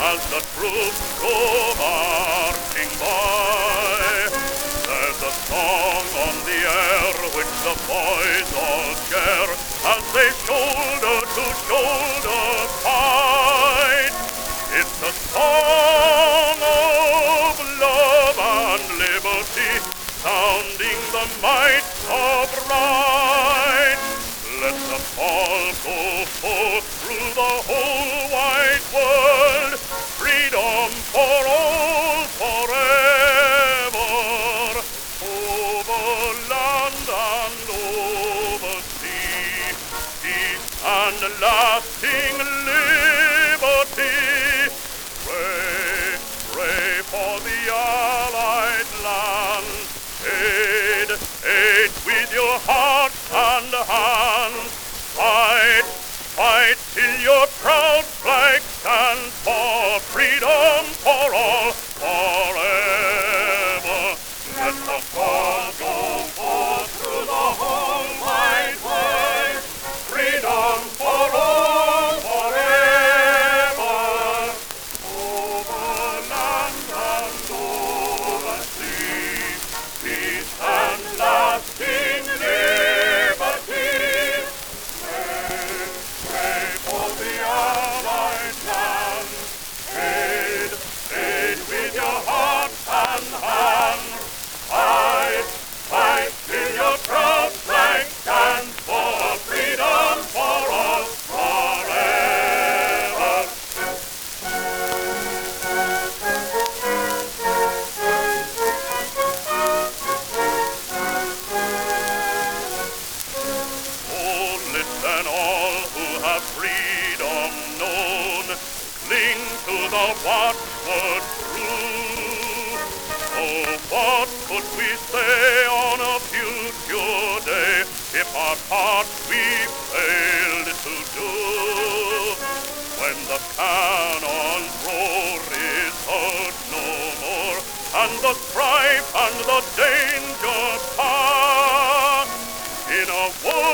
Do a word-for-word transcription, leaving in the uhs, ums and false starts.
as the troops go marching by. There's a song on the air which the boys all share as they shoulder to shoulder fight. It's a song of love and liberty, sounding the might of right. Let the ball go forth through the whole wide world, freedom for all forever, over land and over sea, peace and lasting liberty. Pray, pray for the Allied lands, aid, aid with your heart and hands. Fight, fight till your proud flag stands for freedom for all, forever. Let the ball go forth through the whole wide world, freedom for all, forever, over land and over sea, peace and lasting liberty. Pray, pray for the Allied lands, aid, aid with your heart and hands. Fight, fight till your proud flag stands for freedom for all, forever. Oh, listen all who have freedom known, cling to the watchword true. Oh, what could we say on a future day if our part we failed to do? When the cannon's roar is heard no more, and the strife and the danger past, in a world